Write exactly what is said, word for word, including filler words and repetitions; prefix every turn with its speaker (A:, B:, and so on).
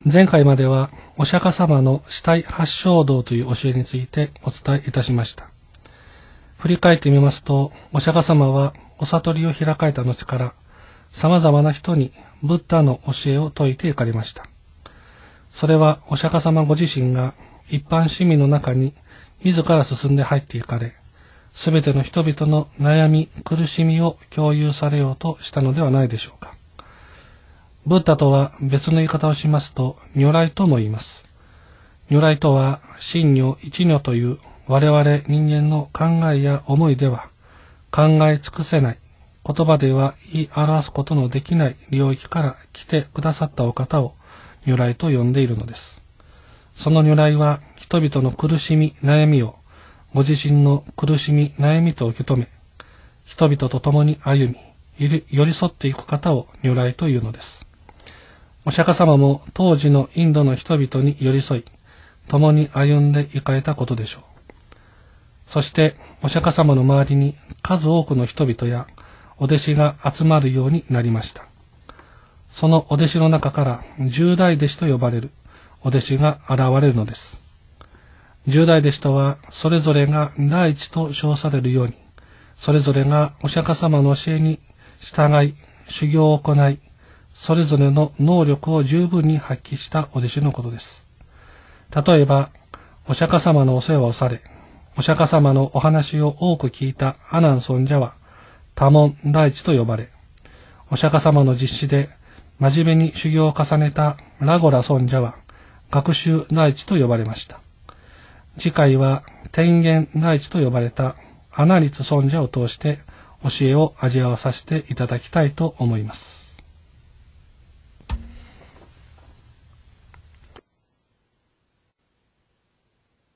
A: 前回まではお釈迦様の四体八正道という教えについてお伝えいたしました。振り返ってみますと、お釈迦様はお悟りを開かれた後から様々な人にブッダの教えを説いていかれました。それはお釈迦様ご自身が一般市民の中に自ら進んで入っていかれ、すべての人々の悩み、苦しみを共有されようとしたのではないでしょうか。ブッダとは別の言い方をしますと、如来とも言います。如来とは、真如一如という我々人間の考えや思いでは考え尽くせない、言葉では言い表すことのできない領域から来てくださったお方を如来と呼んでいるのです。その如来は人々の苦しみ、悩みをご自身の苦しみ、悩みと受け止め、人々と共に歩み、寄り添っていく方を如来というのです。お釈迦様も当時のインドの人々に寄り添い、共に歩んでいかれたことでしょう。そしてお釈迦様の周りに数多くの人々やお弟子が集まるようになりました。そのお弟子の中から十大弟子と呼ばれるお弟子が現れるのです。十大弟子とはそれぞれが第一と称されるように、それぞれがお釈迦様の教えに従い修行を行い、それぞれの能力を十分に発揮したお弟子のことです。例えば、お釈迦様のお世話をされ、お釈迦様のお話を多く聞いた阿難尊者は多聞第一と呼ばれ、お釈迦様の実施で真面目に修行を重ねたラゴラ尊者は学習第一と呼ばれました。次回は天元第一と呼ばれた阿那律尊者を通して教えを味わわさせていただきたいと思います。